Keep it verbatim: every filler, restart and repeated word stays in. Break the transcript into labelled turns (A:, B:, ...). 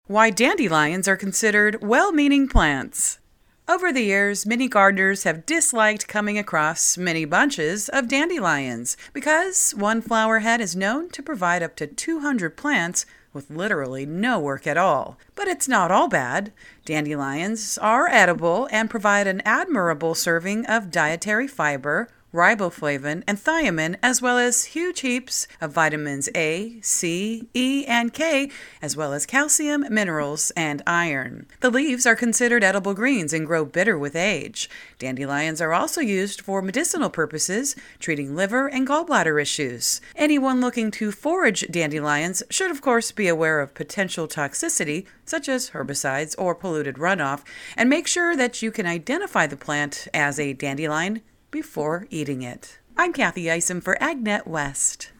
A: Why dandelions are considered well-meaning plants. Over the years, many gardeners have disliked coming across many bunches of dandelions because one flower head is known to provide up to two hundred plants with literally no work at all. But it's not all bad. Dandelions are edible and provide an admirable serving of dietary fiber, riboflavin, and thiamine, as well as huge heaps of vitamins A, C, E, and K, as well as calcium, minerals, and iron. The leaves are considered edible greens and grow bitter with age. Dandelions are also used for medicinal purposes, treating liver and gallbladder issues. Anyone looking to forage dandelions should, of course, be aware of potential toxicity, such as herbicides or polluted runoff, and make sure that you can identify the plant as a dandelion before eating it. I'm Kathy Isom for AgNet West.